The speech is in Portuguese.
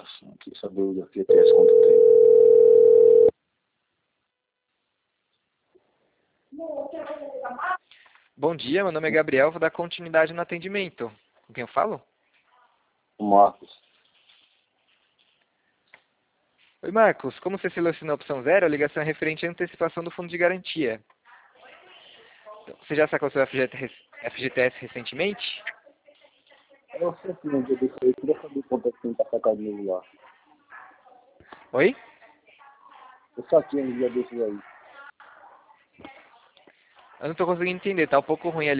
ligação aqui, saber o FGTS quanto tem. Bom dia, meu nome é Gabriel, vou dar continuidade no atendimento. Com quem eu falo? O Marcos. Oi, Marcos. Como você selecionou a opção 0, a ligação é referente à antecipação do fundo de garantia. Então, você já sacou seu FGTS recentemente? Eu sei que no dia desse aí, eu queria saber quanto é que tem pra sacar de novo lá. Oi? Eu saquei no dia desses aí. Eu não estou conseguindo entender, tá um pouco ruim ali.